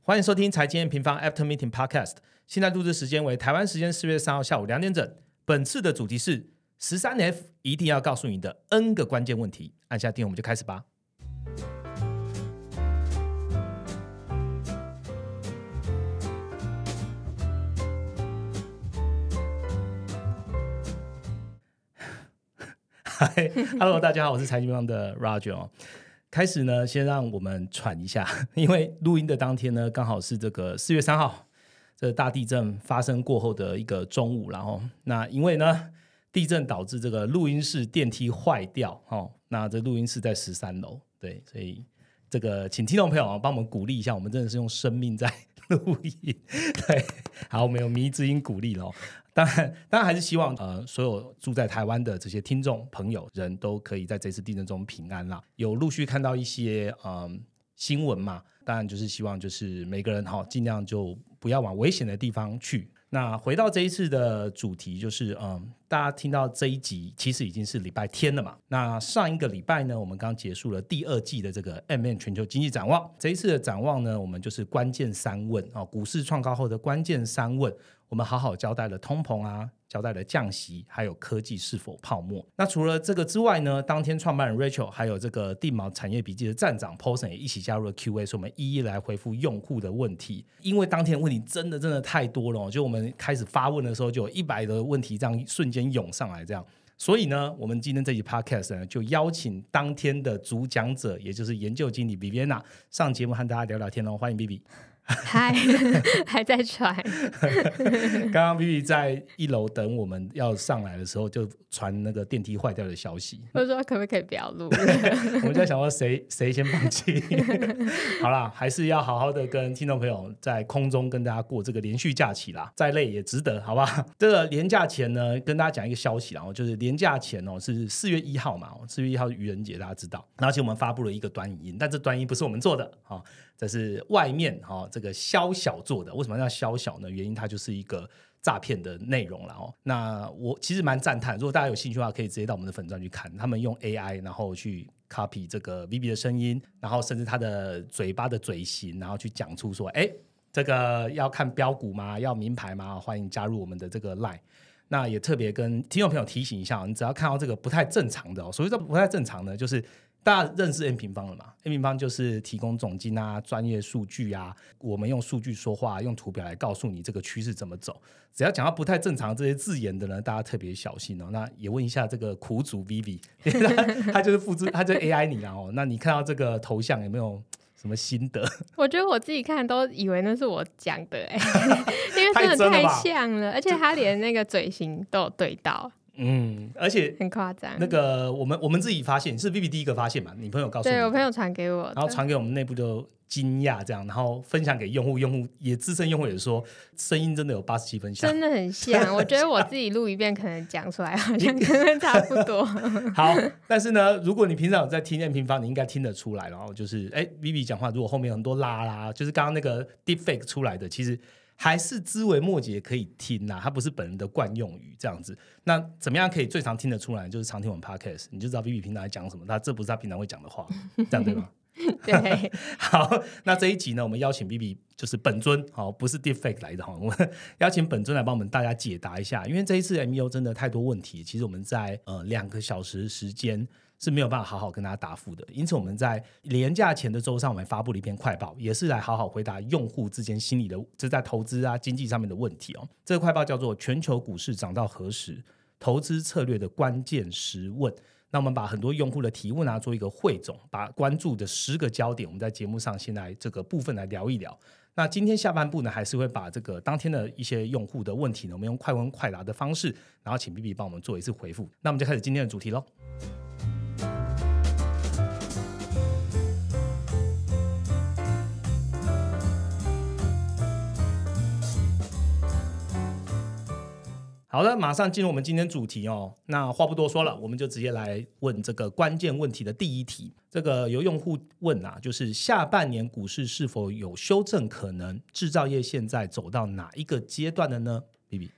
欢迎收听财经平方 After Meeting Podcast。现在录制时间为台湾时间4月3号下午2点整。本次的主题是 13F 一定要告诉你的 N 个关键问题。按下订阅我们就开始吧。Hello， 大家好，我是财经平方的 Roger。开始呢，先让我们喘一下，因为录音的当天呢，刚好是这个4月3号，这个大地震发生过后的一个中午，然后那因为呢，地震导致这个录音室电梯坏掉，那这录音室在13楼，对，所以这个请听众朋友帮我们鼓励一下，我们真的是用生命在录音，对，好，我们有迷之音鼓励了。当然还是希望所有住在台湾的这些听众朋友人都可以在这次地震中平安啦。有陆续看到一些新闻嘛，当然就是希望就是每个人尽量就不要往危险的地方去。那回到这一次的主题，就是大家听到这一集其实已经是礼拜天了嘛。那上一个礼拜呢，我们刚结束了第2季的这个 MM 全球经济展望。这一次的展望呢，我们就是关键3问股市创高后的关键3问，我们好好交代了通膨啊，交代了降息，还有科技是否泡沫。那除了这个之外呢，当天创办人 Rachel 还有这个定锚产业笔记的站长 Paulson 也一起加入了 Q&A， 所以我们一一来回复用户的问题。因为当天的问题真的太多了，就我们开始发问的时候就有100个问题这样瞬间涌上来这样。所以呢，我们今天这集 podcast 呢，就邀请当天的主讲者，也就是研究经理 Viviana 上节目和大家聊聊天哦。欢迎 Vivi。 嗨，还在传。 刚刚 Vivi 在1楼等我们要上来的时候，就传那个电梯坏掉的消息。 我说可不可以不要录？ 我们在想说谁先放弃。好啦，还是要好好的跟听众朋友在空中跟大家过这个连续假期啦，再累也值得，好吧？这个连假前呢，跟大家讲一个消息啦，就是连假前是4月1号嘛，4月1号是愚人节，大家知道。而且我们发布了一个短影音，但这短影音不是我们做的，这是外面这个宵小做的。为什么叫宵小呢？原因它就是一个诈骗的内容啦。那我其实蛮赞叹，如果大家有兴趣的话，可以直接到我们的粉专去看，他们用 AI 然后去 copy 这个 Vivi 的声音，然后甚至他的嘴巴的嘴型，然后去讲出说，这个要看标股吗？要名牌吗？欢迎加入我们的这个 LINE。那也特别跟听众朋友提醒一下，你只要看到这个不太正常的，所谓这不太正常的，就是大家认识 M 平方了嘛 ？M 平方就是提供总经啊、专业数据啊，我们用数据说话，用图表来告诉你这个趋势怎么走。只要讲到不太正常这些字眼的呢，大家特别小心哦。那也问一下这个苦主 Vivi， 他就是复制，他就是 AI 你啦那你看到这个头像有没有什么心得？ 我觉得我自己看都以为那是我讲的因为真的太像了，而且他连那个嘴型都有对到。 而且很夸张。 那个我们自己发现，是 Vivi 第一个发现嘛？你朋友告诉你？ 对，我朋友传给我， 然后传给我们内部就惊讶这样，然后分享给用户，用户也资深用户也说，声音真的有87分像， 真的很像。我觉得我自己录一遍，可能讲出来好像可能差不多。 好，但是呢，如果你平常有在听 M 平方，你应该听得出来。然后就是Vivi 讲话，如果后面有很多啦，就是刚刚那个 deepfake 出来的，其实还是枝微末节可以听它不是本人的惯用语这样子。那怎么样可以最常听得出来？就是常听我们 podcast， 你就知道 Vivi 平常在讲什么，这不是他平常会讲的话，这样对吗？ 对。 好，那这一集呢，我们邀请 Vivi 就是本尊，不是 deepfake 来的，我们邀请本尊来帮我们大家解答一下。因为这一次 MEO 真的太多问题，其实我们在2个小时时间是没有办法好好跟大家答复的，因此我们在连假前的周上，我们发布了一篇快报，也是来好好回答用户之间心理的，就是在投资啊、经济上面的问题这个快报叫做《全球股市涨到何时？投资策略的关键10问》。那我们把很多用户的提问做一个汇总，把关注的10个焦点，我们在节目上先来这个部分来聊一聊。那今天下半部呢，还是会把这个当天的一些用户的问题呢，我们用快问快答的方式，然后请 Vivi 帮我们做一次回复。那我们就开始今天的主题咯。好的，马上进入我们今天主题那话不多说了，我们就直接来问这个关键问题的第一题。这个有用户问就是下半年股市是否有修正可能？制造业现在走到哪一个阶段了呢？ Vivi。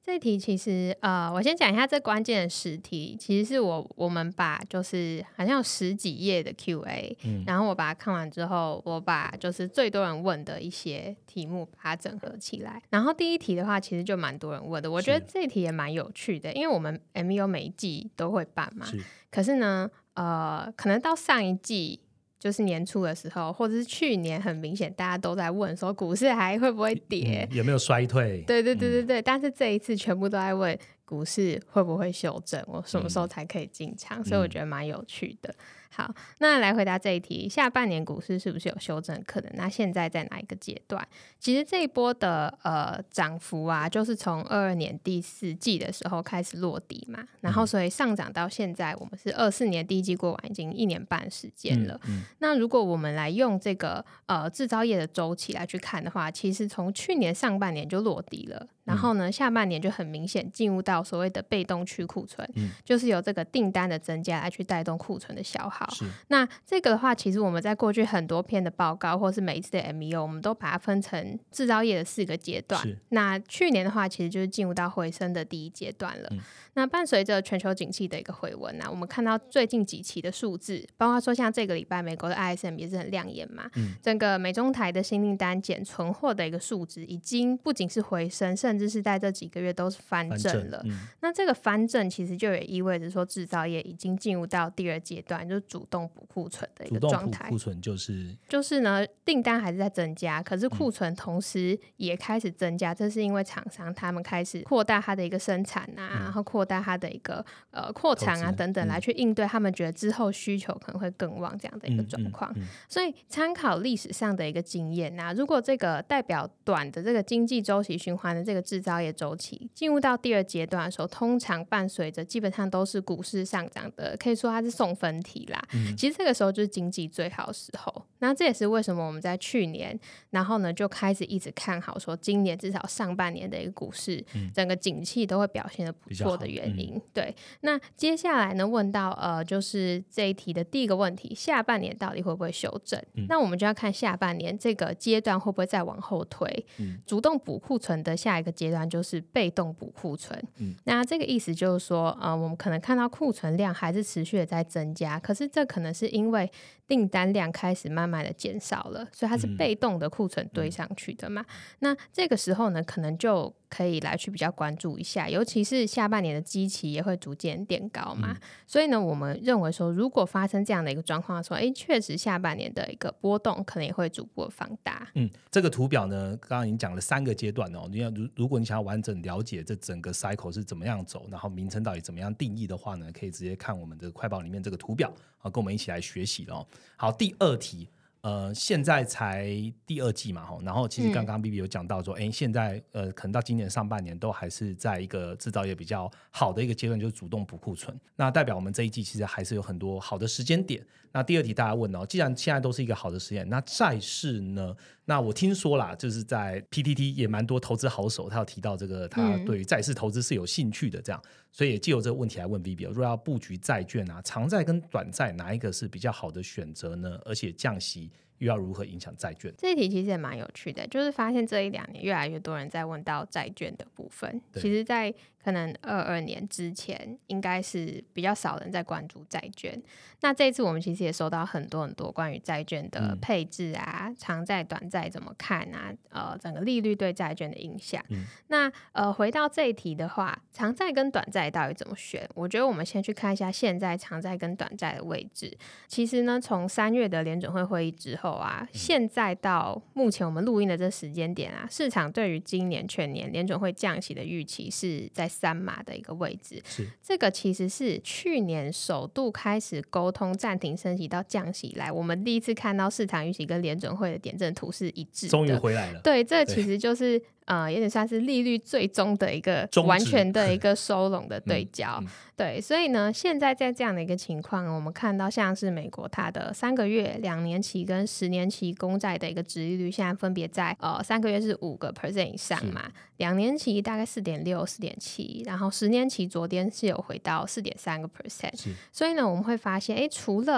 这题其实我先讲一下这关键的10题，其实是我们把就是好像有10几页的 Q&A，然后我把它看完之后，我把就是最多人问的一些题目把它整合起来。然后第一题的话，其实就蛮多人问的，我觉得这一题也蛮有趣的，因为我们 MEO 每一季都会办嘛，可是呢，可能到上一季。就是年初的时候，或者是去年，很明显大家都在问说股市还会不会跌， 有没有衰退？ 对，但是这一次全部都在问股市会不会修正，我什么时候才可以进场，所以我觉得蛮有趣的。好，那来回答这一题，下半年股市是不是有修正可能？那现在在哪一个阶段？其实这一波的涨幅啊，就是从22年第4季的时候开始落底嘛，然后所以上涨到现在，我们是24年第1季过完，已经1年半时间了。那如果我们来用这个制造业的周期来去看的话，其实从去年上半年就落底了。然后呢，下半年就很明显进入到所谓的被动去库存，就是由这个订单的增加来去带动库存的消耗。那这个的话，其实我们在过去很多篇的报告或是每一次的 MEO， 我们都把它分成制造业的4个阶段。那去年的话，其实就是进入到回升的第1阶段了。那伴随着全球景气的一个回温我们看到最近几期的数字，包括说像这个礼拜美国的 ISM 也是很亮眼嘛，整个美中台的新订单减存货的一个数值，已经不仅是回升，甚至是在这几个月都是翻正了。那这个翻正其实就也意味着说，制造业已经进入到第2阶段，就是主动补库存的一个状态。 主动补库存就是呢，订单还是在增加，可是库存同时也开始增加，这是因为厂商他们开始扩大它的一个生产然后扩大它的一个扩产等等，来去应对他们觉得之后需求可能会更旺这样的一个状况。所以参考历史上的一个经验如果这个代表短的这个经济周期循环的这个制造业周期进入到第2阶段的时候，通常伴随着基本上都是股市上涨的，可以说它是送分题啦。其实这个时候就是经济最好的时候。那这也是为什么我们在去年然后呢就开始一直看好说今年至少上半年的一个股市整个景气都会表现得不错的原因。对，那接下来呢问到就是这一题的第一个问题，下半年到底会不会修正？那我们就要看下半年这个阶段会不会再往后推。主动补库存的下一个阶段就是被动补库存。那这个意思就是说我们可能看到库存量还是持续的在增加，可是这可能是因为订单量开始慢慢的减少了，所以它是被动的库存堆上去的嘛。那这个时候呢，可能就可以来去比较关注一下，尤其是下半年的基期也会逐渐垫高嘛。所以呢，我们认为说，如果发生这样的一个状况的时候，确实下半年的一个波动可能也会逐步的放大。 这个图表呢，刚刚已经讲了3个阶段如果你想要完整了解这整个 cycle 是怎么样走，然后名称到底怎么样定义的话呢，可以直接看我们的快报里面这个图表跟我们一起来学习好，第2题。现在才第2季嘛，然后其实刚刚 BB 有讲到说，现在可能到今年上半年都还是在一个制造业比较好的一个阶段，就是主动补库存，那代表我们这一季其实还是有很多好的时间点。那第2题大家问既然现在都是一个好的时间，那债市呢？那我听说啦，就是在 PTT 也蛮多投资好手，他有提到这个他对于债市投资是有兴趣的，这样，所以也藉由这个问题来问 BB， 如果要布局债券长债跟短债哪一个是比较好的选择呢？而且降息又要如何影响债券？ 这一题其实也蛮有趣的，就是发现这1-2年越来越多人在问到债券的部分。其实在可能22年之前应该是比较少人在关注债券。那这一次我们其实也收到很多关于债券的配置长债短债怎么看整个利率对债券的影响。那回到这一题的话，长债跟短债到底怎么选？我觉得我们先去看一下现在长债跟短债的位置。其实呢，从3月的联准会会议之后现在到目前我们录音的这时间点市场对于今年全年联准会降息的预期是在3码的一个位置。这个其实是去年首度开始沟通暂停升息到降息以来，我们第一次看到市场预期跟联准会的点阵图是一致的， 终于回来了。 对，这其实就是有点算是利率最终的一个完全的一个收拢的对焦。对，所以呢，现在在这样的一个情况，我们看到像是美国它的3个月、2年期跟10年期公债的一个殖利率，现在分别在3个月是5% 以上嘛，2年期大概4.6、4.7，然后10年期昨天是有回到4.3%。所以呢，我们会发现，除了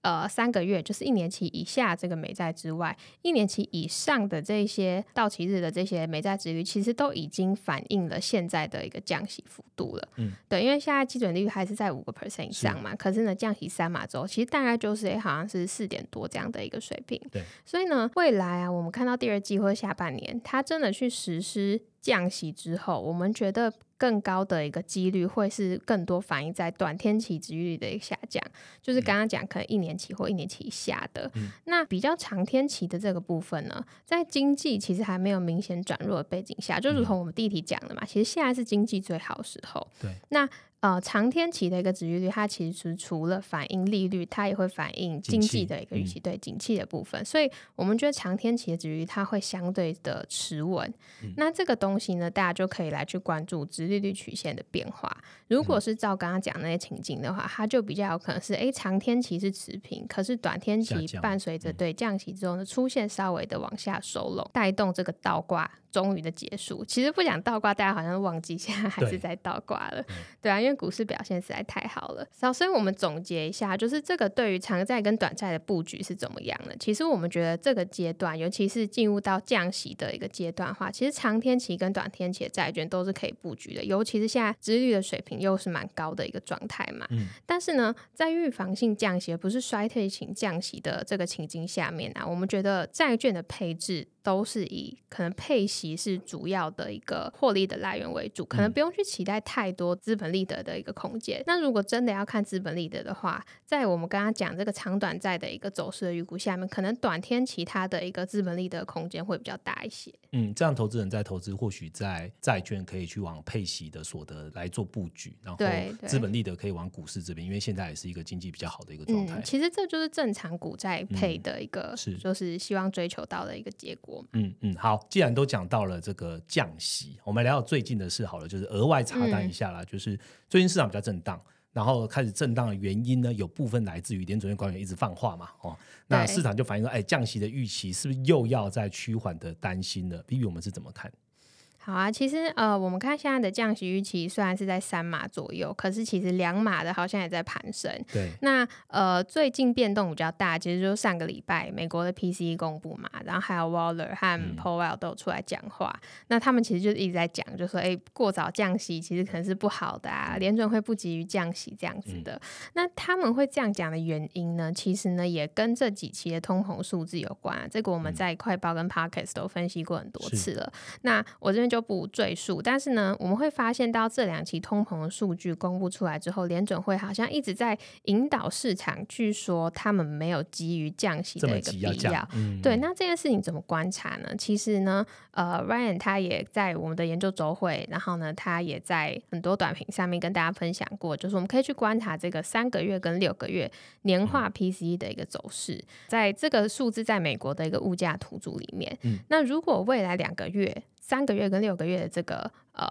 3个月，就是1年期以下这个美债之外，1年期以上的这些到期日的这些美债殖利率，其实都已经反映了现在的一个降息幅度了。对，因为现在基准利率还是在5% 以上嘛，可是呢降息3码之后，其实大概就是好像是4点多这样的一个水平。 对， 所以呢，未来啊，我们看到第二季或下半年，它真的去实施降息之后，我们觉得更高的一个几率会是更多反映在短天期殖利率的一个下降，就是刚刚讲可能1年期或1年期以下的。那比较长天期的这个部分呢，在经济其实还没有明显转弱的背景下，就如同我们第一题讲的嘛，其实现在是经济最好的时候。 对， 那长天期的一个殖利率，它其实除了反映利率，它也会反映经济的一个预期，对景气的部分。所以我们觉得长天期的殖利率它会相对的持稳。那这个东西呢，大家就可以来去关注殖利率曲线的变化。如果是照刚刚讲那些情境的话，它就比较有可能是长天期是持平，可是短天期伴随着对降息之后呢，出现稍微的往下收拢，带动这个倒挂终于的结束。其实不讲倒挂，大家好像忘记现在还是在倒挂了。对啊，因为股市表现实在太好了。所以我们总结一下，就是这个对于长债跟短债的布局是怎么样的。其实我们觉得这个阶段，尤其是进入到降息的一个阶段的话，其实长天期跟短天期的债券都是可以布局的，尤其是现在殖利率的水平又是蛮高的一个状态嘛。但是呢，在预防性降息而不是衰退型降息的这个情境下面啊，我们觉得债券的配置都是以可能配息是主要的一个获利的来源为主，可能不用去期待太多资本利得的一个空间。那如果真的要看资本利得的话，在我们刚刚讲这个长短债的一个走势的预估下面，可能短天期它的一个资本利得空间会比较大一些。 这样投资人在投资或许在债券可以去往配息的所得来做布局，然后资本利得可以往股市这边，因为现在也是一个经济比较好的一个状态。 其实这就是正常股债配的一个，就是希望追求到的一个结果。 好，既然都讲到了这个降息，我们聊到最近的事好了，就是额外插单一下啦，就是最近市场比较震荡，然后开始震荡的原因呢，有部分来自于联准会官员一直放话嘛，那市场就反映说，降息的预期是不是又要再趋缓的担心了 ？Vivi 我们是怎么看？ 好啊，其实我们看现在的降息预期虽然是在3码左右，可是其实2码的好像也在攀升。 对， 那最近变动比较大，其实就是上个礼拜美国的 PCE 公布嘛，然后还有 Waller 和 Powell 都有出来讲话。那他们其实就一直在讲，就说过早降息其实可能是不好的啊，联准会不急于降息这样子的。那他们会这样讲的原因呢，其实呢也跟这几期的通膨数字有关。这个我们在快报跟 Podcast 都分析过很多次了。那我这边就不赘述，但是呢，我们会发现到这2期通膨的数据公布出来之后，联准会好像一直在引导市场去说他们没有急于降息的一个必要。对，那这件事情怎么观察呢？其实呢，Ryan 他也在我们的研究周会，然后呢，他也在很多短评上面跟大家分享过，就是我们可以去观察这个3个月跟6个月年化 PCE 的一个走势，在这个数字在美国的一个物价图组里面。那如果未来2个月、3个月跟6个月的这个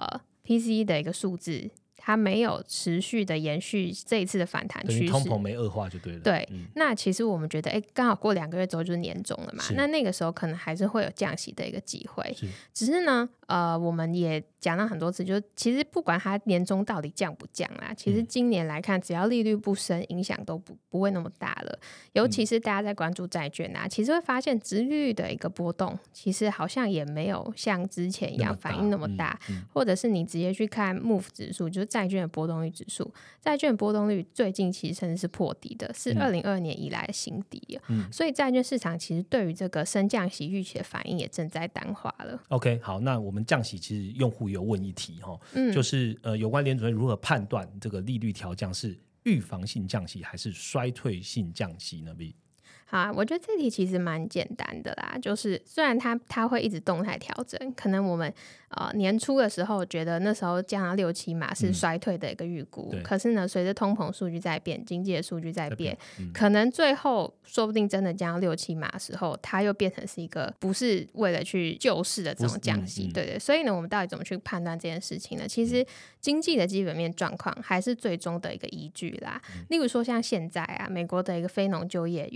PCE 的一个数字，它没有持续的延续这一次的反弹趋势， 通膨没恶化就对了。 对，那其实我们觉得，刚好过2个月之后就是年中了嘛，那个时候可能还是会有降息的一个机会。只是呢，我们也讲了很多次，就其实不管它年中到底降不降啦，其实今年来看，只要利率不升，影响都不会那么大了。尤其是大家在关注债券啊，其实会发现殖利率的一个波动，其实好像也没有像之前一样反应那么大，或者是你直接去看 MOVE 指数，就是债券的波动率指数，债券波动率最近其实甚至是破底的，是2022年以来的新低所以债券市场其实对于这个升降息预期的反应也正在淡化了。 OK， 好，那我们降息其实用户有问一题就是有关联准会如何判断这个利率调降是预防性降息还是衰退性降息呢？ 好啊，我觉得这题其实蛮简单的啦，就是虽然它会一直动态调整，可能我们年初的时候觉得那时候降到6-7码是衰退的一个预估，可是呢随着通膨数据在变，经济的数据在变，可能最后说不定真的降到6-7码的时候，它又变成是一个不是为了去救市的这种降息。对，所以呢我们到底怎么去判断这件事情呢？其实经济的基本面状况还是最终的一个依据啦。例如说像现在啊，美国的一个非农就业月增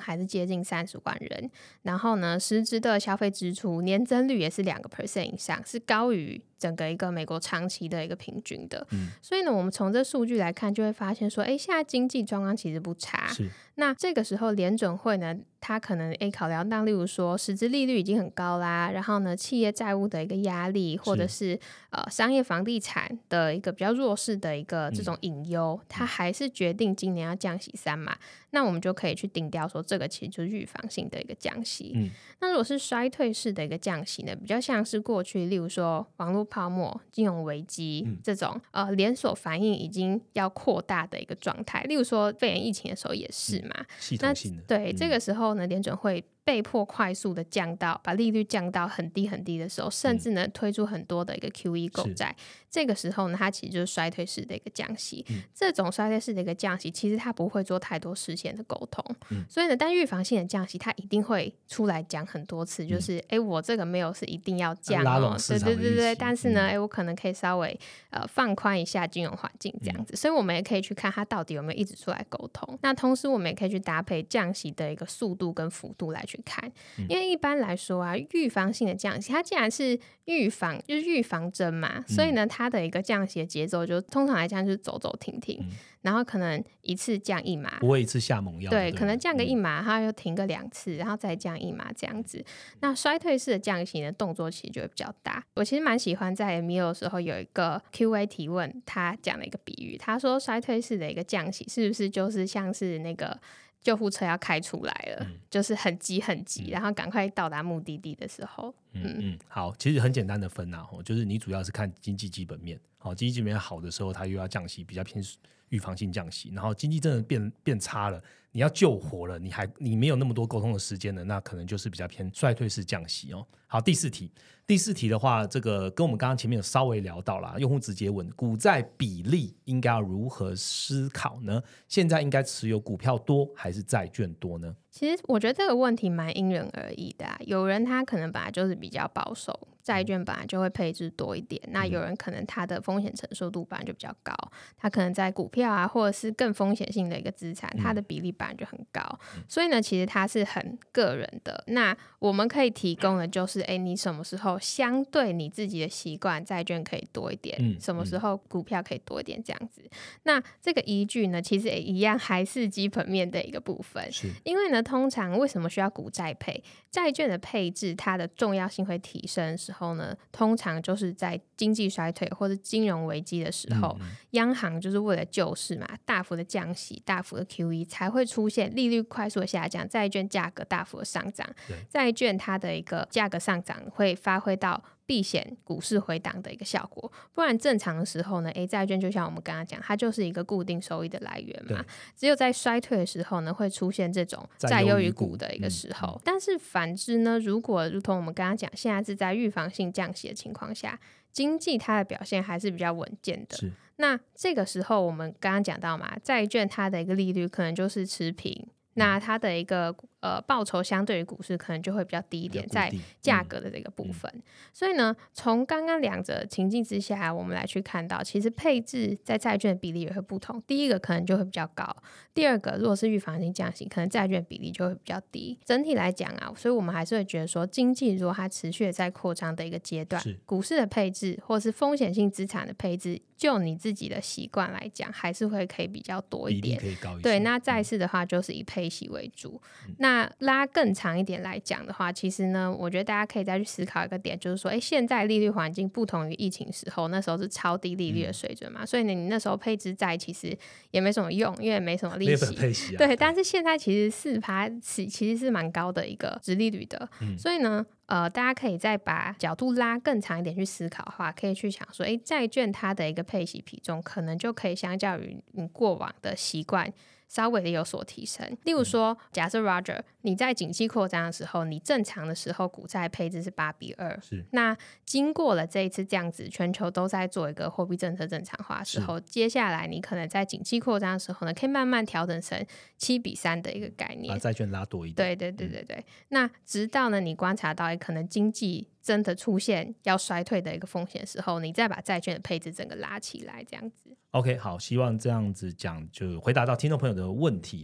还是接近30万人，然后呢，实质的消费支出年增率也是2% 以上，是高于整个一个美国长期的一个平均的。所以呢，我们从这数据来看，就会发现说，现在经济状况其实不差。 是。 那这个时候联准会呢，它可能考量到例如说实质利率已经很高啦，然后呢企业债务的一个压力，或者是商业房地产的一个比较弱势的一个这种隐忧，它还是决定今年要降息3码。那我们就可以去定调说这个其实就是预防性的一个降息。那如果是衰退式的一个降息呢，比较像是过去例如说网络泡沫、金融危机这种连锁反应已经要扩大的一个状态，例如说肺炎疫情的时候也是嘛， 系统性的。 对，这个时候呢，联准会被迫快速的把利率降到很低很低的时候，甚至呢推出很多的一个 QE 购债，这个时候呢，它其实就是衰退式的一个降息。这种衰退式的一个降息，其实它不会做太多事先的沟通，所以呢，但预防性的降息，它一定会出来讲很多次，就是我这个没有是一定要降拉拢市场的预期， 对，但是呢，我可能可以稍微放宽一下金融环境这样子，所以我们也可以去看它到底有没有一直出来沟通。那同时我们也可以去搭配降息的一个速度跟幅度来去看，因为一般来说啊，预防性的降息，它既然是预防，就是预防针嘛，所以呢，它的一个降息的节奏就通常来讲就是走走停停，然后可能一次降1码， 不会一次下猛药， 对，可能降个1码，它又停个2次，然后再降1码这样子。那衰退式的降息的动作其实就会比较大。我其实蛮喜欢在 Emil 的时候有一个 QA 提问，他讲了一个比喻，他说衰退式的一个降息是不是就是像是那个救护车要开出来了，就是很急很急，然后赶快到达目的地的时候。 好，其实很简单的分啊，就是你主要是看经济基本面，经济基本面好的时候，它又要降息，比较偏预防性降息，然后经济真的变差了，你要救活了，你没有那么多沟通的时间了，那可能就是比较偏衰退式降息哦。好，第四题的话，这个跟我们刚刚前面有稍微聊到啦，用户直接问股债比例应该要如何思考呢？现在应该持有股票多还是债券多呢？ 其实我觉得这个问题蛮因人而异的有人他可能本来就是比较保守，债券本来就会配置多一点，那有人可能他的风险承受度本来就比较高，他可能在股票啊或者是更风险性的一个资产，它的比例本来就很高，所以呢其实它是很个人的。那我们可以提供的就是你什么时候相对你自己的习惯债券可以多一点，什么时候股票可以多一点这样子。那这个依据呢其实也一样还是基本面的一个部分，因为呢通常为什么需要股债配？债券的配置它的重要性会提升的时候呢，通常就是在经济衰退或者金融危机的时候，央行就是为了救市嘛，大幅的降息，大幅的 QE 才会出现利率快速的下降，债券价格大幅的上涨，债券它的一个价格上涨会发挥到避险股市回档的一个效果，不然正常的时候呢债券就像我们刚刚讲，它就是一个固定收益的来源嘛，只有在衰退的时候呢会出现这种债优于股的一个时候，但是反之呢，如果如同我们刚刚讲，现在是在预防性降息的情况下，经济它的表现还是比较稳健的，那这个时候我们刚刚讲到嘛，债券它的一个利率可能就是持平，那它的一个报酬相对于股市可能就会比较低一点，在价格的这个部分，所以呢从刚刚两者情境之下，我们来去看到其实配置在债券的比例也会不同，第一个可能就会比较高，第二个如果是预防性降息，可能债券比例就会比较低。整体来讲啊，所以我们还是会觉得说经济如果它持续的在扩张的一个阶段，股市的配置或是风险性资产的配置，就你自己的习惯来讲还是会可以比较多一点， 比例可以高一些。 对，那债市的话就是以配息为主，那拉更长一点来讲的话，其实呢我觉得大家可以再去思考一个点，就是说现在利率环境不同于疫情时候，那时候是超低利率的水准嘛，所以呢你那时候配置债其实也没什么用，因为没什么利息，对，但是现在其实4%其实是蛮高的一个殖利率的，所以呢大家可以再把角度拉更长一点去思考的话，可以去想说债券它的一个配息比重可能就可以相较于你过往的习惯稍微的有所提升。例如说假设 Roger 你在景气扩张的时候，你正常的时候股债配置是8:2，那经过了这一次这样子全球都在做一个货币政策正常化的时候，接下来你可能在景气扩张的时候呢，可以慢慢调整成7:3的一个概念， 把债券拉多一点，对，那直到呢你观察到可能经济真的出现要衰退的一个风险的时候，你再把债券的配置整个拉起来这样子。 OK， 好，希望这样子讲就回答到听众朋友的问题哦。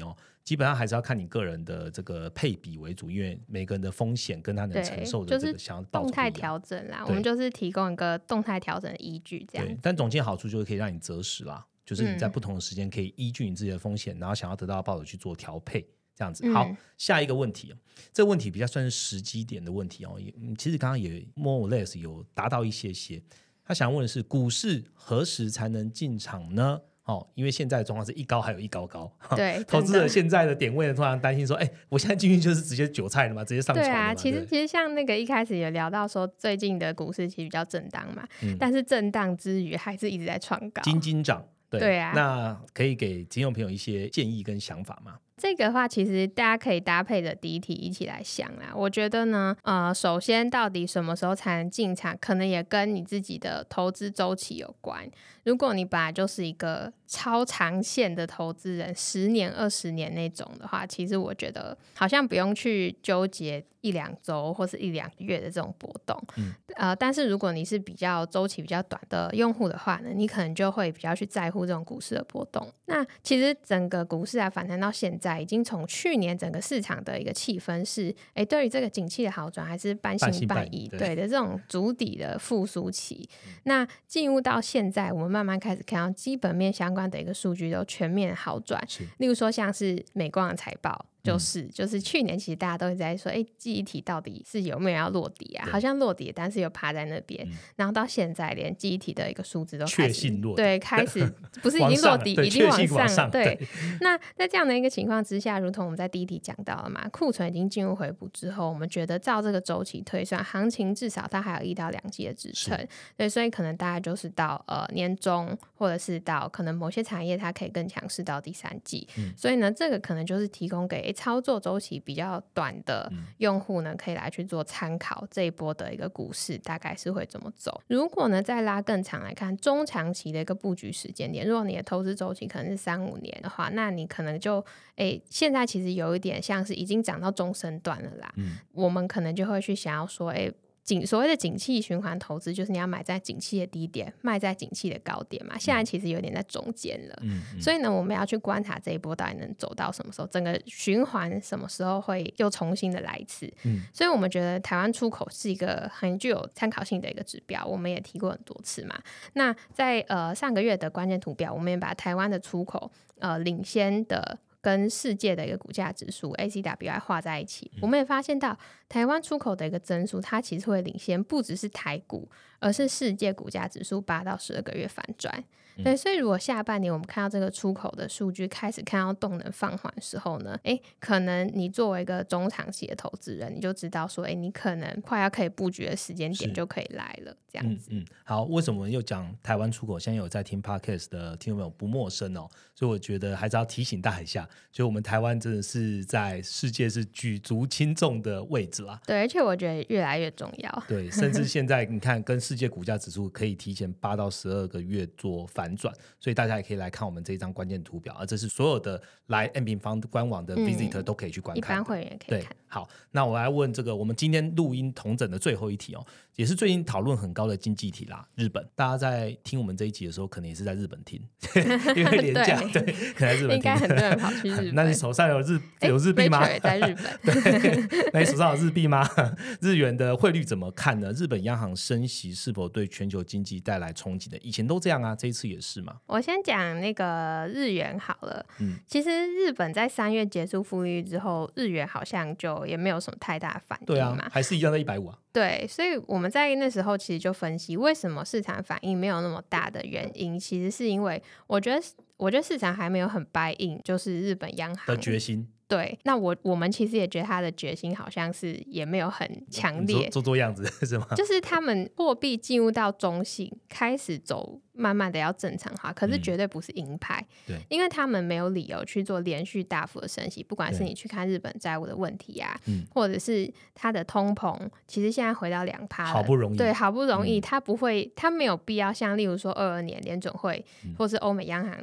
基本上还是要看你个人的这个配比为主，因为每个人的风险跟他能承受的这个想要报酬不一样， 动态调整啦，我们就是提供一个动态调整的依据这样。 对，但总结好处就是可以让你择时啦，就是你在不同的时间可以依据你自己的风险，然后想要得到的报酬去做调配这样子。好，下一个问题，这个问题比较算是时机点的问题哦。其实刚刚也 more or less 有达到一些，他想问的是股市何时才能进场呢？因为现在的状况是一高还有一高高， 对， 投资者现在的点位呢，通常担心说，我现在进去就是直接韭菜了嘛，直接上船了嘛。 对啊，其实像那个一开始有聊到说，最近的股市其实比较震荡嘛，但是震荡之余还是一直在创高， 金涨。 对啊， 那可以给听众朋友一些建议跟想法吗？ 这个的话，其实大家可以搭配着第一题一起来想啦。我觉得呢，首先到底什么时候才能进场，可能也跟你自己的投资周期有关。如果你本来就是一个超长线的投资人，10年、20年那种的话，其实我觉得好像不用去纠结1-2周或是1-2个月的这种波动。但是如果你是比较周期比较短的用户的话呢，你可能就会比较去在乎这种股市的波动。那其实整个股市反弹到现在，已经从去年整个市场的一个气氛是，对于这个景气的好转还是半信半疑，对的这种筑底的复苏期。那进入到现在，我们慢慢开始看到基本面相关的一个数据都全面好转，例如说像是美光的财报。就是去年其实大家都在说，记忆体到底是有没有要落底啊？好像落底，但是又趴在那边。然后到现在，连记忆体的一个数字都开始对开始不是已经落底，已经往上了。对，那在这样的一个情况之下，如同我们在第一题讲到了嘛，库存已经进入回补之后，我们觉得照这个周期推算，行情至少它还有1到2季的支撑。对，所以可能大概就是到年中，或者是到可能某些产业它可以更强势到第3季。所以呢，这个可能就是提供给操作周期比较短的用户呢，可以来去做参考，这一波的一个股市大概是会怎么走。如果呢再拉更长来看，中长期的一个布局时间点，如果你的投资周期可能是3-5年的话，那你可能就现在其实有一点像是已经涨到中升段了啦。我们可能就会去想要说，所谓的景气循环投资，就是你要买在景气的低点，卖在景气的高点嘛。现在其实有点在中间了，所以呢，我们要去观察这一波到底能走到什么时候，整个循环什么时候会又重新的来一次。所以我们觉得台湾出口是一个很具有参考性的一个指标，我们也提过很多次嘛。那在上个月的关键图表，我们也把台湾的出口领先的跟世界的一个股价指数 ACWI 画在一起，我们也发现到台湾出口的一个增速，它其实会领先不只是台股，而是世界股价指数8到12个月反转。对，所以如果下半年我们看到这个出口的数据开始看到动能放缓的时候呢，可能你作为一个中长期的投资人，你就知道说，你可能快要可以布局的时间点就可以来了，这样子。 好，为什么又讲台湾出口？现在有在听 Podcast 的听众朋友不陌生哦，所以我觉得还是要提醒大家一下，就我们台湾真的是在世界是举足轻重的位置啦。 对，而且我觉得越来越重要。 对，甚至现在你看，跟世界股价指数可以提前8到12个月做反转，所以大家也可以来看我们这一张关键图表，而这是所有的来 M 平方官网的 visitor 都可以去观看的， 一般会员也可以看。 好，那我来问这个我们今天录音统整的最后一题哦，也是最近讨论很高的经济体啦，日本。大家在听我们这一集的时候，可能也是在日本听，因为廉价，对，可能在日本听。 应该很多人跑去日本。 那你手上有日币吗？ 也在日本。 对，那你手上有日币吗？日元的汇率怎么看呢？日本央行升息是否对全球经济带来冲击的？以前都这样啊，这一次也是嘛。 我先讲那个日元好了。其实日本在3月结束负利率之后，日元好像就也没有什么太大的反应嘛。 对啊，还是一样在150啊。 对，所以我们在那时候其实就分析为什么市场反应没有那么大的原因，其实是因为我觉得市场还没有很buy in，就是日本央行的决心。 对，那我们其实也觉得他的决心好像是也没有很强烈， 做样子是吗？ 就是他们货币进入到中性，开始走慢慢的要正常化，可是绝对不是鹰派。 对， 因为他们没有理由去做连续大幅的升息，不管是你去看日本债务的问题啊，或者是它的通膨，其实现在回到2%了， 好不容易， 对，好不容易，它没有必要像例如说22年联准会或是欧美央行那种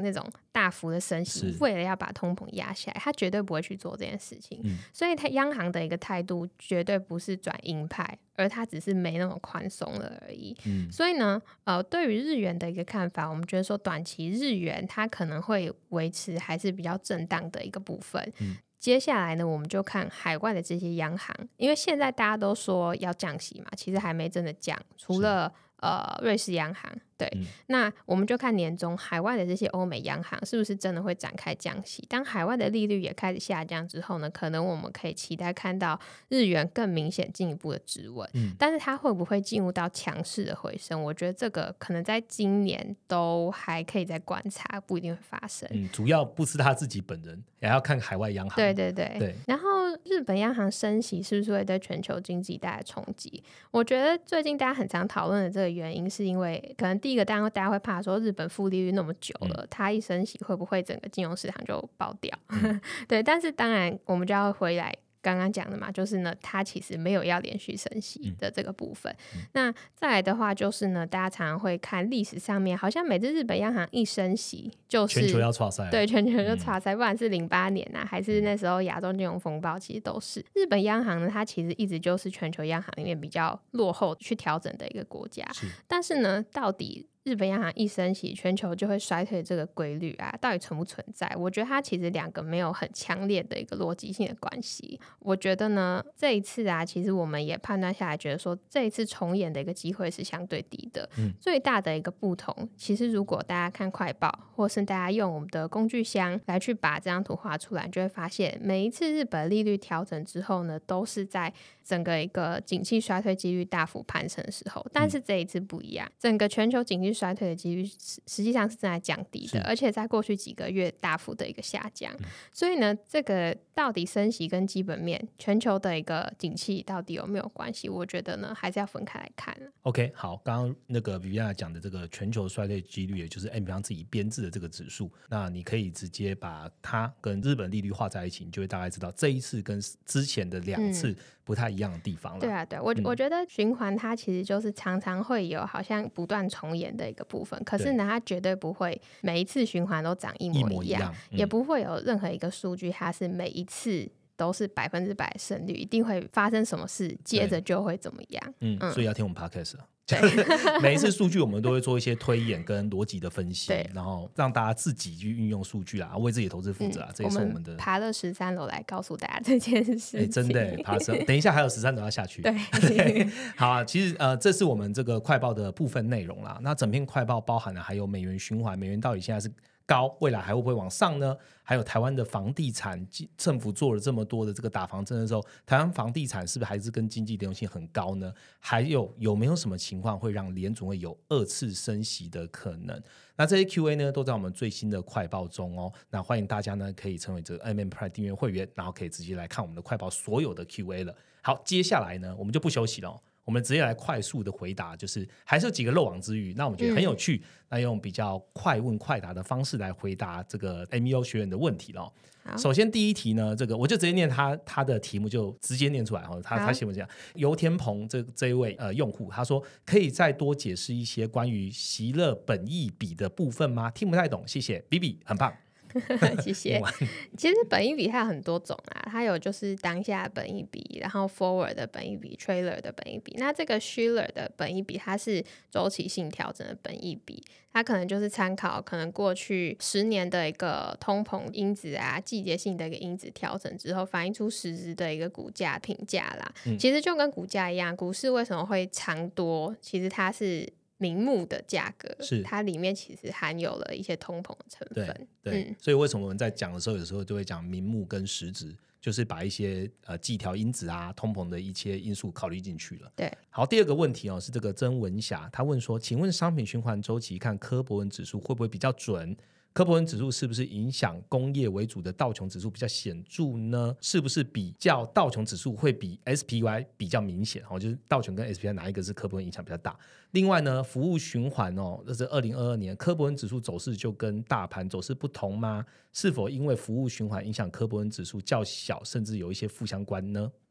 大幅的升息，为了要把通膨压下来，他绝对不会去做这件事情。所以他央行的一个态度绝对不是转鹰派，而他只是没那么宽松了而已。所以呢，对于日元的一个看法，我们觉得说短期日元它可能会维持还是比较震荡的一个部分。接下来呢，我们就看海外的这些央行，因为现在大家都说要降息嘛，其实还没真的降，除了瑞士央行。对，那我们就看年中海外的这些欧美央行是不是真的会展开降息。当海外的利率也开始下降之后呢，可能我们可以期待看到日元更明显进一步的止稳。但是它会不会进入到强势的回升，我觉得这个可能在今年都还可以再观察，不一定会发生。 主要不是他自己本人，也要看海外央行。 对。然后日本央行升息是不是会对全球经济带来冲击？我觉得最近大家很常讨论的这个原因，是因为可能第一个大家会怕说日本负利率那么久了，它一升息会不会整个金融市场就爆掉？对，但是当然我们就要回来刚刚讲的嘛，就是呢，它其实没有要连续升息的这个部分。那再来的话，就是呢，大家常常会看历史上面，好像每次日本央行一升息，就是全球要挫赛， 对，全球就挫赛，不管是08年啊，还是那时候亚洲金融风暴，其实都是日本央行呢，它其实一直就是全球央行里面比较落后去调整的一个国家。但是呢，到底日本央行一升息，全球就会衰退这个规律啊，到底存不存在？我觉得它其实两个没有很强烈的一个逻辑性的关系。我觉得呢，这一次啊，其实我们也判断下来，觉得说这一次重演的一个机会是相对低的。最大的一个不同，其实如果大家看快报，或是大家用我们的工具箱来去把这张图画出来，就会发现每一次日本利率调整之后呢，都是在整个一个景气衰退几率大幅攀升的时候。但是这一次不一样，整个全球景气衰退的几率实际上是正在降低的，而且在过去几个月大幅的一个下降。所以呢，这个到底升息跟基本面全球的一个景气到底有没有关系，我觉得呢还是要分开来看。 OK， 好，刚刚那个 Viviana 讲的这个全球衰退几率，也就是 M 平方自己编制的这个指数，那你可以直接把它跟日本利率画在一起，你就会大概知道这一次跟之前的2次不太一样的地方了。 对啊，对，我觉得循环它其实就是常常会有好像不断重演的一个部分，可是呢它绝对不会每一次循环都长一模一样，也不会有任何一个数据它是每一次都是100%的胜率，一定会发生什么事接着就会怎么样。 所以要听我们 podcast 啊。每一次数据我们都会做一些推演跟逻辑的分析，然后让大家自己去运用数据啊，为自己的投资负责啊，这也是我们的。 爬了13楼来告诉大家这件事情。 真的爬等一下还有13楼要下去。对，好啊，其实这是我们这个快报的部分内容啦。那整篇快报包含了还有美元循环，美元到底现在是高，未来还会不会往上呢？还有台湾的房地产，政府做了这么多的这个打房政策之后，台湾房地产是不是还是跟经济联动性很高呢？还有没有什么情况会让联准会有2次升息的可能？那这些 Q&A 呢都在我们最新的快报中哦。那欢迎大家呢可以成为这个 MM Prime 订阅会员，然后可以直接来看我们的快报所有的 Q&A 了。好，接下来呢我们就不休息了哦，我们直接来快速的回答，就是还是有几个漏网之鱼，那我们觉得很有趣，那用比较快问快答的方式来回答这个 MEO 学员的问题了。首先第一题呢，这个我就直接念他的题目，就直接念出来。他写文讲游天鹏这一位用户，他说可以再多解释一些关于息乐本益比的部分吗？听不太懂，谢谢。BB 很棒。 谢谢。其实本益比它有很多种啊，它有就是当下本益比，然后 forward 的本益比， trailer 的本益比。那这个 Shiller 的本益比它是周期性调整的本益比，它可能就是参考可能过去10年的一个通膨因子啊，季节性的一个因子调整之后反映出实质的一个股价评价啦。其实就跟股价一样，股市为什么会长多，其实它是名目的价格，是它里面其实含有了一些通膨的成分。 对，所以为什么我们在讲的时候有时候就会讲名目跟实质，就是把一些季调因子啊、通膨的一些因素考虑进去了。 对， 好，第二个问题哦，是这个曾文霞，他问说，请问商品循环周期看科伯文指数会不会比较准？科伯文指数是不是影响工业为主的道琼指数比较显著呢？是不是比较道琼指数会比 SPY 比较明显？就是道琼跟 SPY 哪一个是科伯文影响比较大？另外呢，服务循环这是2022年科伯文指数走势就跟大盘走势不同吗？是否因为服务循环影响科伯文指数较小，甚至有一些负相关呢？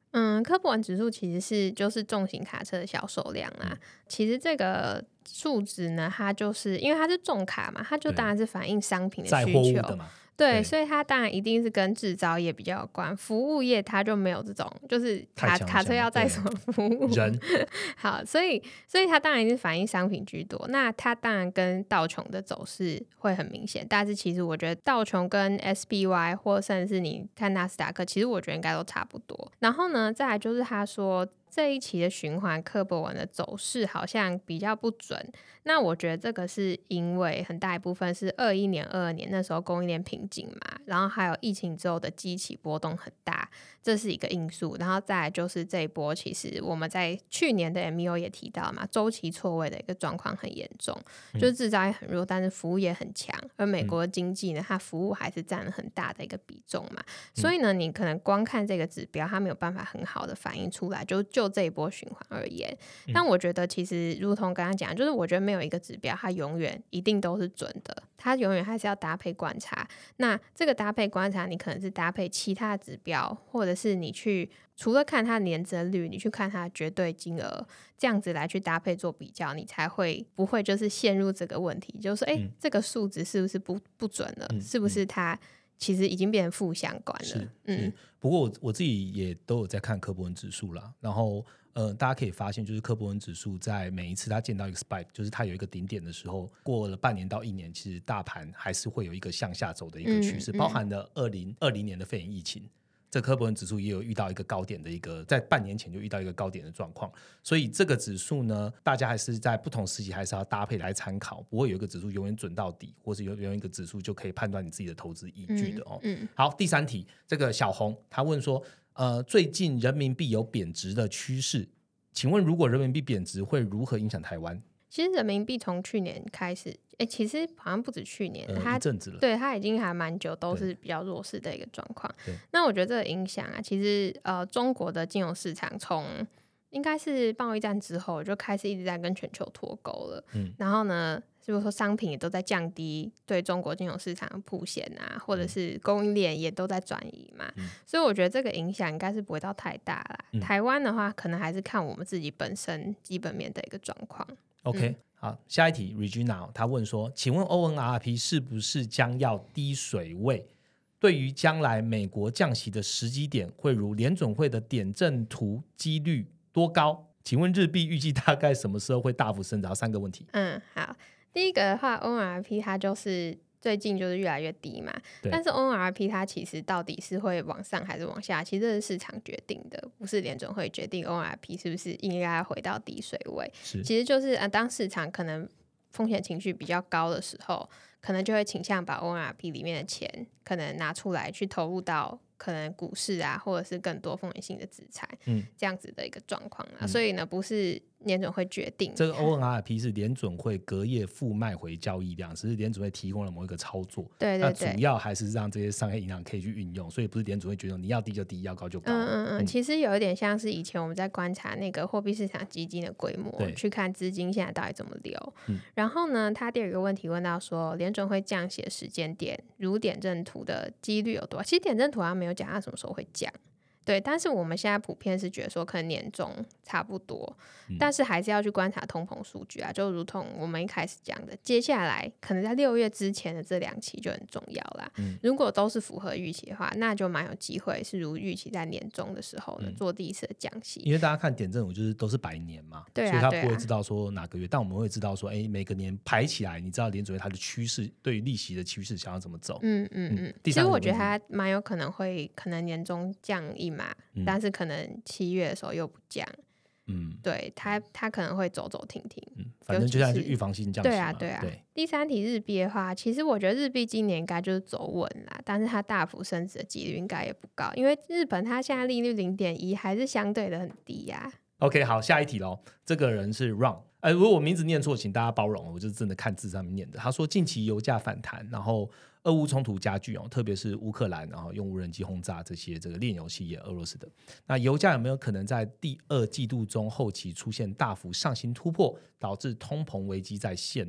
科博文指数其实就是重型卡车的销售量啦。其实这个数值呢，它就是因为它是重卡嘛，它就当然是反映商品的需求， 载货物的嘛。 对，所以它当然一定是跟制造业比较有关，服务业它就没有这种，就是卡车要载什么服务人好，所以它当然是反映商品居多。那它当然跟道琼的走势会很明显，但是其实我觉得道琼跟 SPY 或甚至是你看纳斯达克，其实我觉得应该都差不多。然后呢，再来就是他说这一期的循环科博文的走势好像比较不准，那我觉得这个是因为很大一部分是21年、22年那时候供应链瓶颈嘛，然后还有疫情之后的基期波动很大，这是一个因素。然后再来就是这一波，其实我们在去年的 MEO 也提到嘛，周期错位的一个状况很严重，就是制造业很弱，但是服务业很强，而美国的经济呢，它服务还是占了很大的一个比重嘛，所以呢，你可能光看这个指标，它没有办法很好的反映出来，就这一波循环而言。但我觉得其实如同刚刚讲，就是我觉得没有一个指标它永远一定都是准的，它永远还是要搭配观察。那这个搭配观察，你可能是搭配其他指标，或者是你去除了看它的年增率，你去看它的绝对金额，这样子来去搭配做比较，你才会不会就是陷入这个问题，就是这个数值是不是不准了，是不是它其实已经变成负相关了。 不过我自己也都有在看科博文指数啦，然后大家可以发现，就是科博文指数在每一次它见到一个 spike， 就是它有一个顶点的时候，过了半年到1年，其实大盘还是会有一个向下走的一个趋势，包含了2020年的肺炎疫情。这科博文指数也有遇到一个高点的一个，在半年前就遇到一个高点的状况，所以这个指数呢，大家还是在不同时期还是要搭配来参考，不会有一个指数永远准到底，或是有一个指数就可以判断你自己的投资依据的哦。好，第3题，这个小红他问说，最近人民币有贬值的趋势，请问如果人民币贬值会如何影响台湾？ 其实人民币从去年开始，其实好像不止去年，它一阵子了， 对，它已经还蛮久都是比较弱势的一个状况。那我觉得这个影响啊，其实中国的金融市场从应该是贸易战之后就开始一直在跟全球脱钩了。然后呢，就是说商品也都在降低对中国金融市场的曝险啊，或者是供应链也都在转移嘛。所以我觉得这个影响应该是不会到太大啦。台湾的话，可能还是看我们自己本身基本面的一个状况。 OK，好，下一题 Regina 他问说，请问 ONRP 是不是将要低水位？对于将来美国降息的时机点会如联准会的点阵图几率多高？请问日币预计大概什么时候会大幅升涨？3个问题。 好，第一个的话 ONRP 它就是最近就是越来越低嘛，但是 ONRP 它其实到底是会往上还是往下，其实这是市场决定的，不是联准会决定 ONRP 是不是应该回到低水位。其实就是当市场可能风险情绪比较高的时候，可能就会倾向把 ONRP 里面的钱可能拿出来去投入到可能股市啊，或者是更多风险性的资产，这样子的一个状况啊。所以呢，不是联准会决定这个 ONRP 是联准会隔夜复卖回交易量，只是联准会提供了某一个操作， 对， 那主要还是让这些商业银行可以去运用，所以不是联准会决定你要低就低，要高就高。 其实有一点像是以前我们在观察那个货币市场基金的规模，去看资金现在到底怎么流。然后呢，他第二个问题问到说，联准会降息的时间点如点阵图的几率有多少？其实点阵图好像没有讲他什么时候会降。对，但是我们现在普遍是觉得说可能年中差不多，但是还是要去观察通膨数据啊，就如同我们一开始讲的，接下来可能在6月之前的这2期就很重要啦。如果都是符合预期的话，那就蛮有机会是如预期在年中的时候呢做第一次的降息。 因为大家看点阵图就是都是白年嘛， 对啊， 所以他不会知道说哪个月，但我们会知道说，每个年排起来，你知道联准会它的趋势，对于利息的趋势想要怎么走。 其实我觉得它蛮有可能会可能年中降1码，但是可能7月的时候又不降。对，它可能会走走停停， 反正就像是预防性降息嘛。 对啊。第3题日币的话，其实我觉得日币今年应该就是走稳啦，但是它大幅升值的几率应该也不高，因为日本它现在利率0.1还是相对的很低呀。 OK， 好，下一题咯。这个人是 Ron，如果我名字念错，请大家包容，我就真的看字上面念的。他说近期油价反弹，然后俄乌冲突加剧特别是乌克兰，然后用无人机轰炸这个炼油企业，俄罗斯的。那油价有没有可能在第2季度中后期出现大幅上行突破，导致通膨危机再现呢？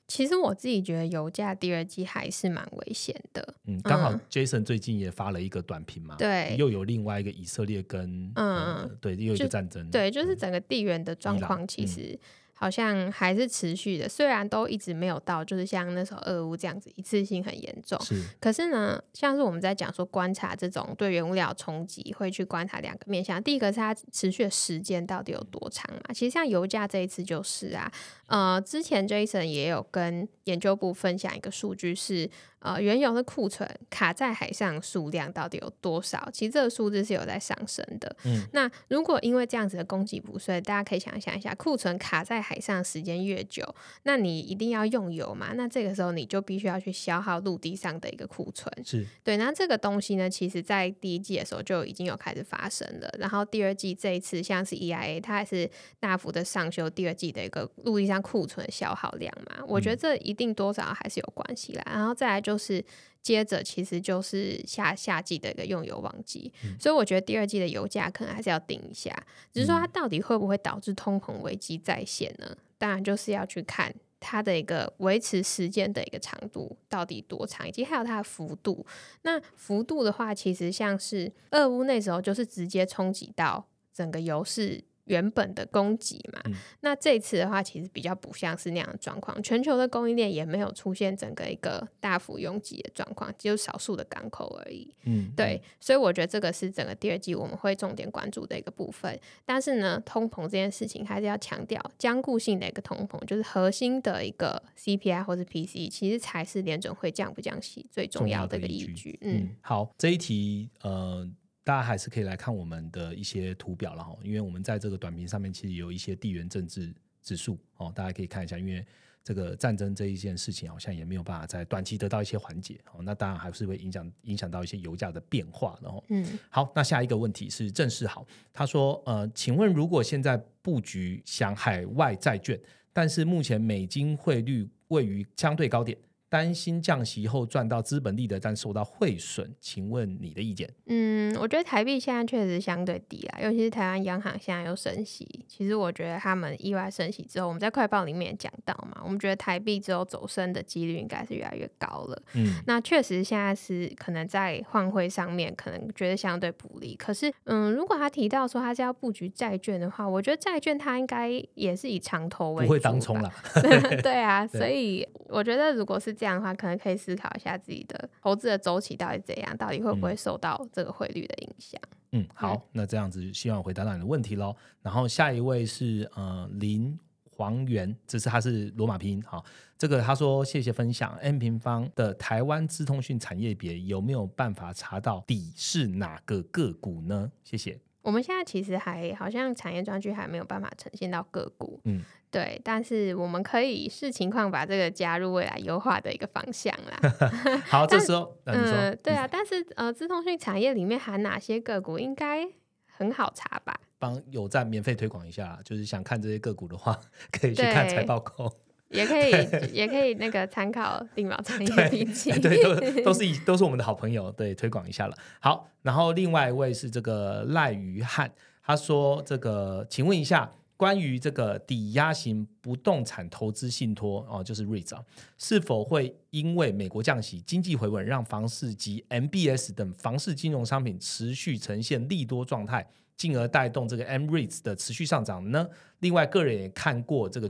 其实我自己觉得油价第二季还是蛮危险的。 刚好 Jason 最近也发了一个短评嘛， 对， 又有另外一个以色列跟对，又有一个战争， 对，就是整个地缘的状况其实好像还是持续的，虽然都一直没有到就是像那时候俄乌这样子一次性很严重，可是呢，像是我们在讲说观察这种对原物料冲击，会去观察两个面向，第一个是它持续的时间到底有多长嘛？其实像油价这一次就是啊，之前 Jason 也有跟研究部分享一个数据是。原油的库存卡在海上数量到底有多少？其实这个数字是有在上升的。那如果因为这样子的供给不遂，大家可以想象一下，库存卡在海上时间越久，那你一定要用油嘛？那这个时候你就必须要去消耗陆地上的一个库存。对，那这个东西呢，其实在第一季的时候就已经有开始发生了。然后第二季这一次，像是 EIA， 它还是大幅的上修第二季的一个陆地上库存的消耗量嘛。我觉得这一定多少还是有关系啦。然后再来就是接着其实就是夏季的一个用油旺季，所以我觉得第二季的油价可能还是要定一下，只是说它到底会不会导致通膨危机再现呢？当然就是要去看它的一个维持时间的一个长度到底多长，以及还有它的幅度。那幅度的话，其实像是俄乌那时候就是直接冲击到整个油市原本的供给嘛，那这一次的话其实比较不像是那样的状况，全球的供应链也没有出现整个一个大幅拥挤的状况，只有少数的港口而已。对，所以我觉得这个是整个第二季我们会重点关注的一个部分。但是呢，通膨这件事情还是要强调僵固性的一个通膨，就是核心的一个 CPI 或是 PCE， 其实才是联准会降不降息最重要的一个依据。 好，这一题大家还是可以来看我们的一些图表了，因为我们在这个短评上面其实有一些地缘政治指数，大家可以看一下，因为这个战争这一件事情好像也没有办法在短期得到一些缓解，那当然还是会影响到一些油价的变化。好，那下一个问题是郑世豪，他说请问如果现在布局想海外债券，但是目前美金汇率位于相对高点，担心降息后赚到资本利得但受到汇损，请问你的意见？ 我觉得台币现在确实相对低啦，尤其是台湾央行现在又升息，其实我觉得他们意外升息之后，我们在快报里面也讲到嘛，我们觉得台币之后走升的几率应该是越来越高了。那确实现在是可能在换汇上面可能觉得相对不利，可是如果他提到说他是要布局债券的话，我觉得债券他应该也是以长投为主， 不会当冲啦对啊，所以我觉得如果是这样的话，可能可以思考一下自己的投资的周期到底怎样，到底会不会受到这个汇率的影响。 好，那这样子希望回答到你的问题咯。然后下一位是林黄元，他是罗马拼音。好，这个他说谢谢分享 M 平方的台湾资通讯产业别有没有办法查到底是哪个个股呢？谢谢。 我们现在其实好像产业专区还没有办法呈现到个股，对，但是我们可以视情况把这个加入未来优化的一个方向啦。 好，这时候你说对啊，但是资通讯产业里面含哪些个股应该很好查吧？ 帮有站免费推广一下，就是想看这些个股的话，可以去看财报扣。 也可以那个参考定锚产业笔记， 对，都是我们的好朋友，对，推广一下了。好，然后另外一位是这个赖于汉，他说这个，请问一下，关于这个抵押型不动产投资信托就是 REITs 是否会因为美国降息、经济回稳，让房市及 MBS 等房市金融商品持续呈现利多状态，进而带动这个 MREITs 的持续上涨呢？另外，个人也看过这个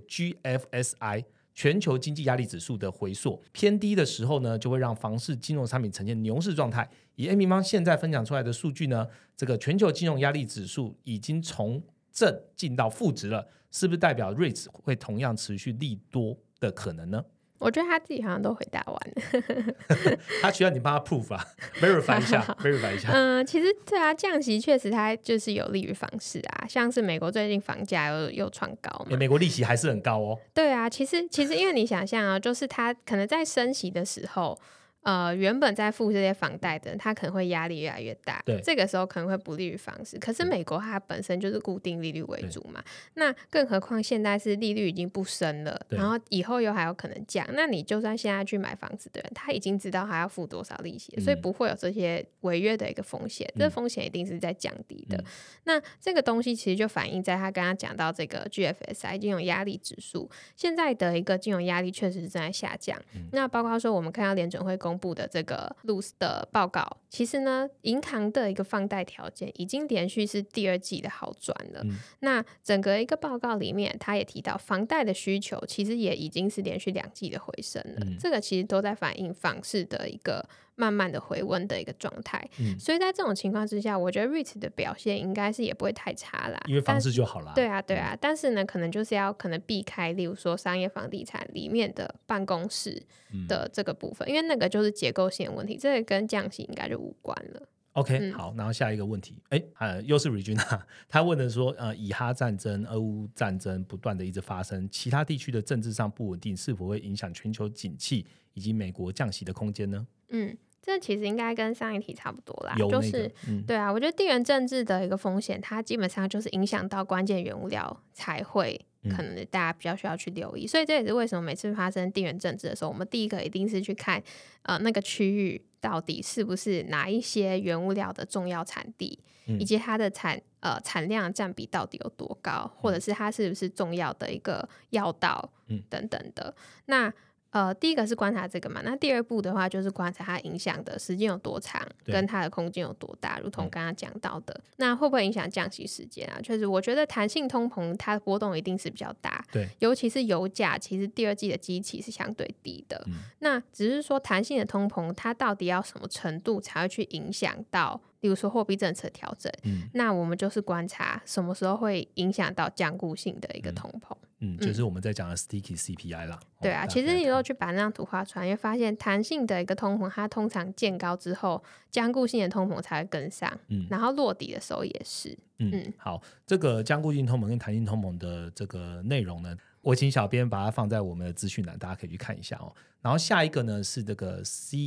GFSI 全球经济压力指数的回缩偏低的时候呢，就会让房市金融产品呈现牛市状态。以 M 平方现在分享出来的数据呢，这个全球金融压力指数已经从正进到负值了，是不是代表 REITs 会同样持续利多的可能呢？ 我觉得他自己好像都回答完了他需要你帮他 proof verify 一下verify 一下。 其实对啊，降息确实它就是有利于房市啊，像是美国最近房价又创高嘛， 美国利息还是很高哦。 对啊，其实因为你想象就是它可能在升息的时候原本在付这些房贷的人，他可能会压力越来越大， 对， 这个时候可能会不利于房市。可是美国它本身就是固定利率为主嘛，那更何况现在是利率已经不升了，然后以后又还有可能降，那你就算现在去买房子的人，他已经知道他要付多少利息，所以不会有这些违约的一个风险，这风险一定是在降低的。那这个东西其实就反映在他刚刚讲到这个 GFSI 金融压力指数，现在的一个金融压力确实是正在下降。那包括说我们看到联准会公布的这个 Loose 的报告，其实呢银行的一个放贷条件已经连续是第二季的好转了。那整个一个报告里面他也提到房贷的需求其实也已经是连续2季的回升了，这个其实都在反映房市的一个慢慢的回温的一个状态。所以在这种情况之下，我觉得 REIT 的表现应该是也不会太差啦， 因为房市就好啦。 对啊对啊，但是呢可能就是要可能避开例如说商业房地产里面的办公室的这个部分，因为那个就是结构性的问题，这个跟降息应该就无关了。 OK，好，然后下一个问题，又是 Regina， 他问的说，以哈战争、俄乌战争不断的一直发生，其他地区的政治上不稳定，是否会影响全球景气以及美国降息的空间呢？ 这其实应该跟上一题差不多啦， 有那个就是对啊，我觉得地缘政治的一个风险，它基本上就是影响到关键原物料才会可能大家比较需要去留意，所以这也是为什么每次发生地缘政治的时候，我们第一个一定是去看那个区域到底是不是哪一些原物料的重要产地，以及它的产量占比到底有多高，或者是它是不是重要的一个要道等等的。那第一个是观察这个嘛，那第二步的话就是观察它影响的时间有多长，跟它的空间有多大，如同刚刚讲到的，那会不会影响降息时间啊？确实我觉得弹性通膨它的波动一定是比较大， 对， 尤其是油价其实第二季的基期是相对低的，那只是说弹性的通膨它到底要什么程度才会去影响到例如说货币政策调整，那我们就是观察什么时候会影响到僵固性的一个通膨， 就是我们在讲的 sticky CPI 啦。 对啊，其实你都去把那张图画出来，你会发现弹性的一个通膨，它通常见高之后，僵固性的通膨才会跟上，然后落底的时候也是。 好，这个僵固性通膨跟弹性通膨的这个内容呢，我请小编把它放在我们的资讯栏，大家可以去看一下哦。然后下一个呢是这个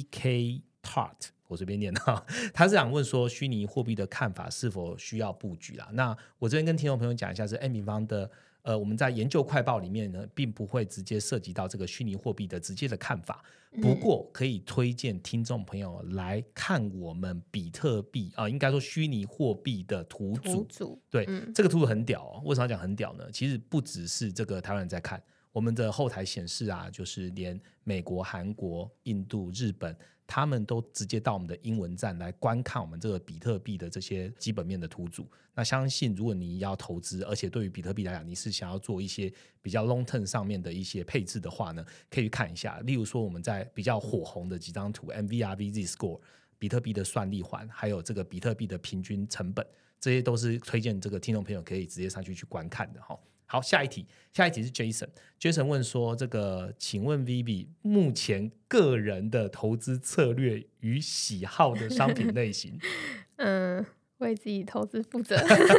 CK Tart， 我随便念的，他是想问说虚拟货币的看法是否需要布局啦？那我这边跟听众朋友讲一下，是 M 平方的我们在研究快报里面呢，并不会直接涉及到这个虚拟货币的直接的看法，不过可以推荐听众朋友来看我们比特币应该说虚拟货币的图组。对，这个图组很屌哦。为什么要讲很屌呢？其实不只是这个台湾人在看，我们的后台显示啊，就是连美国、韩国、印度、日本，他们都直接到我们的英文站来观看我们这个比特币的这些基本面的图组。那相信如果你要投资，而且对于比特币来讲你是想要做一些比较 long term 上面的一些配置的话呢，可以去看一下。例如说我们在比较火红的几张图 MVRVZ Score 比特币的算力环，还有这个比特币的平均成本，这些都是推荐这个听众朋友可以直接上去观看的。好，下一题是 Jason 问说，这个请问 Vivi 目前个人的投资策略与喜好的商品类型？ 为自己投资负责。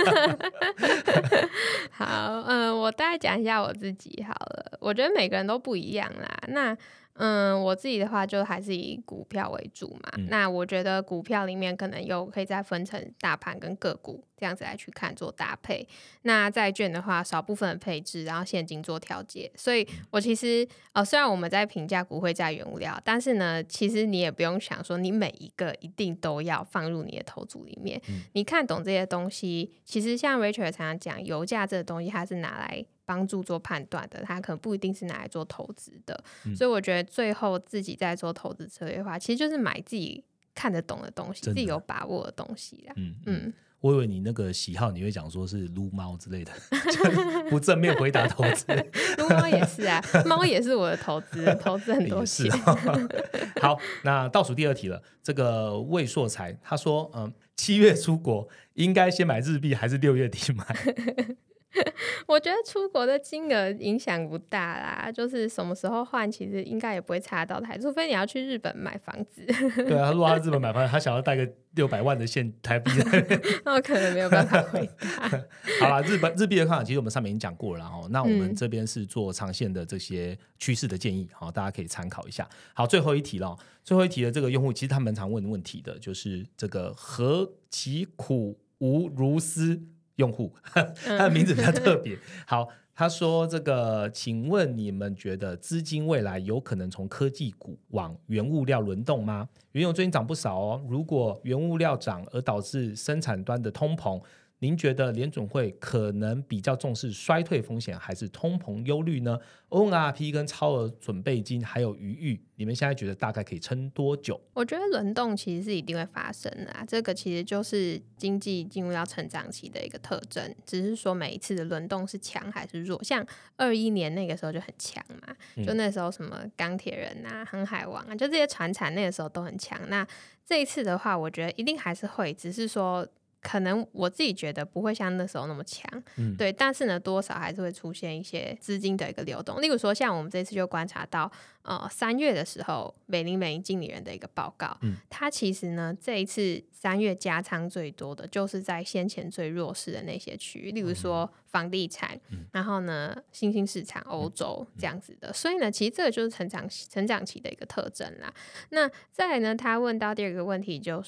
好，我大概讲一下我自己好了。我觉得每个人都不一样啦。那我自己的话就还是以股票为主嘛。那我觉得股票里面可能又可以再分成大盘跟个股这样子来去看做搭配。那债券的话少部分的配置，然后现金做调节。所以我其实虽然我们在评价股汇债原物料，但是呢其实你也不用想说你每一个一定都要放入你的投组里面。你看懂这些东西，其实像 Rachel 常常讲油价这个东西它是拿来帮助做判断的，它可能不一定是拿来做投资的。所以我觉得最后自己在做投资策略的话，其实就是买自己看得懂的东西，自己有把握的东西啦。 我以为你那个喜好你会讲说是撸猫之类的，不正面回答投资。 撸猫也是啊，猫也是我的投资很多钱。 好，那倒数第二题了。这个魏硕才他说，7月出国应该先买日币还是6月底买？ 我觉得出国的金额影响不大啦，就是什么时候换，其实应该也不会差到太，除非你要去日本买房子。 对啊，如果他日本买房，他想要带个600万的台币在那边那我可能没有办法回答。 好啦，日币的看法其实我们上面已经讲过了啦，那我们这边是做长线的这些趋势的建议，大家可以参考一下。好，最后一题了，最后一题的这个用户其实他们常问问题的就是这个何其苦无如斯用户，他的名字比较特别。好，他说这个请问你们觉得资金未来有可能从科技股往原物料轮动吗？原油最近涨不少哦，如果原物料涨而导致生产端的通膨，您觉得联准会可能比较重视衰退风险还是通膨忧虑呢？ ONRP 跟超额准备金还有余裕，你们现在觉得大概可以撑多久？ 我觉得轮动其实是一定会发生的啊，这个其实就是经济进入到成长期的一个特征，只是说每一次的轮动是强还是弱。像21年那个时候就很强嘛，就那时候什么钢铁人啊、航海王啊，就这些传产那个时候都很强。那这一次的话，我觉得一定还是会，只是说可能我自己觉得不会像那时候那么强，对，但是呢，多少还是会出现一些资金的一个流动。例如说，像我们这次就观察到，3月的时候，美林经理人的一个报告，它其实呢，这一次3月加仓最多的就是在先前最弱势的那些区域，例如说房地产，然后呢，新兴市场、欧洲这样子的。所以呢，其实这个就是成长期的一个特征啦。那再来呢，他问到第二个问题就是，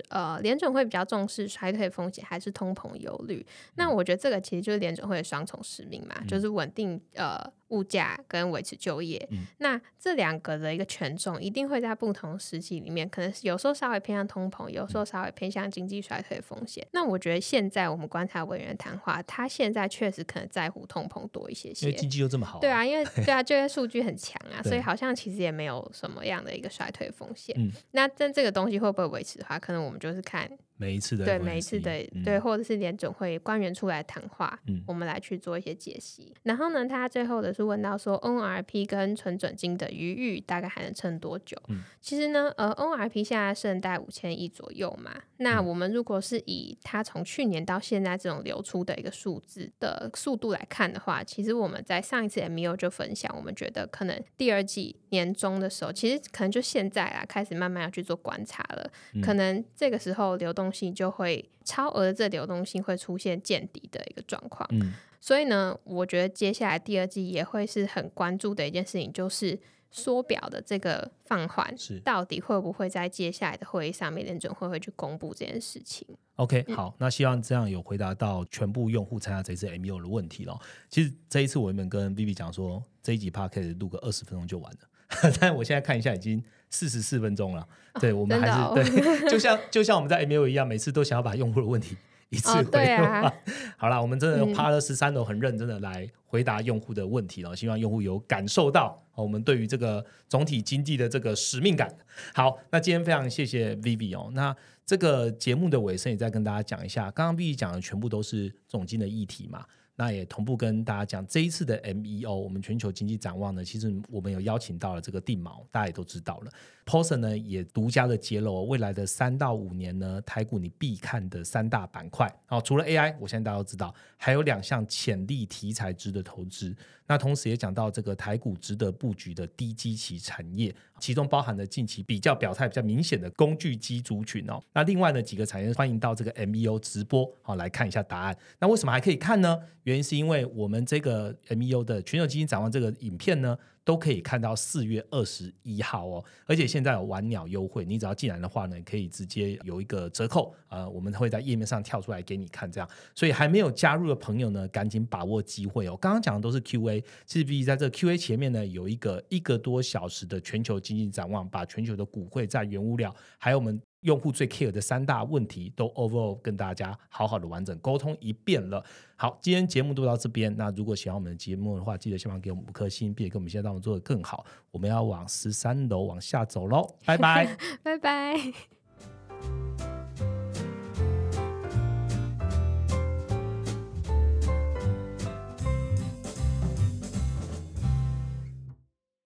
联准会比较重视衰退风险还是通膨忧虑？那我觉得这个其实就是联准会的双重使命嘛，就是稳定物价跟维持就业。那这两个的一个权重一定会在不同时期里面，可能有时候稍微偏向通膨，有时候稍微偏向经济衰退风险。那我觉得现在我们观察委员的谈话，他现在确实可能在乎通膨多一些些， 因为经济就这么好， 对啊，因为对啊，就业数据很强啊，所以好像其实也没有什么样的一个衰退风险。那但这个东西会不会维持的话，可能我们就是看每一次的对每一次的对，或者是联准会官员出来谈话，我们来去做一些解析。然后呢，他最后的是问到说 ONRP 跟存准金的余裕大概还能撑多久？其实呢，ONRP 现在剩大概5000亿左右嘛。那我们如果是以它从去年到现在这种流出的一个数字的速度来看的话，其实我们在上一次 MEO 就分享，我们觉得可能第二季年中的时候，其实可能就现在啦，开始慢慢要去做观察了。可能这个时候流动性就会超额的，这流动性会出现见底的一个状况。所以呢，我觉得接下来第二季也会是很关注的一件事情，就是缩表的这个放缓到底会不会在接下来的会议上面联准会去公布这件事情。 OK， 好，那希望这样有回答到全部用户参加这次 MEO 的问题咯。其实这一次我原本跟 Vivi 讲说，这一集 Podcast 录个20分钟就完了，但我现在看一下已经44分钟了。对，我们还是、对，就像我们在 MEO 一样，每次都想要把用户的问题一次回答。好啦，我们真的趴了13楼，很认真的来回答用户的问题了，希望用户有感受到我们对于这个总体经济的这个使命感。好，那今天非常谢谢 Vivi 哦。那这个节目的尾声也再跟大家讲一下，刚刚 Vivi 讲的全部都是总经的议题嘛，那也同步跟大家讲这一次的 MEO 我们全球经济展望呢，其实我们有邀请到了这个定锚，大家也都知道了。Paulson 呢也独家的揭露未来的3到5年呢，台股你必看的3大板块，除了 AI 我相信大家都知道，还有2项潜力题材值得投资。那同时也讲到这个台股值得布局的低基期产业，其中包含了近期比较表态比较明显的工具机族群哦。那另外呢几个产业欢迎到这个 MEO 直播来看一下答案。那为什么还可以看呢？原因是因为我们这个 MEO 的全球基金展望这个影片呢，都可以看到4月21号哦，而且现在有晚鸟优惠，你只要进来的话呢，可以直接有一个折扣，我们会在页面上跳出来给你看，这样。所以还没有加入的朋友呢，赶紧把握机会哦。刚刚讲的都是 QA， 其实 V 在这个 QA 前面呢，有一个1个多小时的全球经济展望，把全球的股汇、在原物料，还有我们用户最 care 的3大问题都 overall 跟大家好好的完整沟通一遍了。好，今天节目就到这边。那如果喜欢我们的节目的话，记得希望给我们5颗星，并且跟我们现在让我们做得更好。我们要往13楼往下走咯，拜拜拜拜。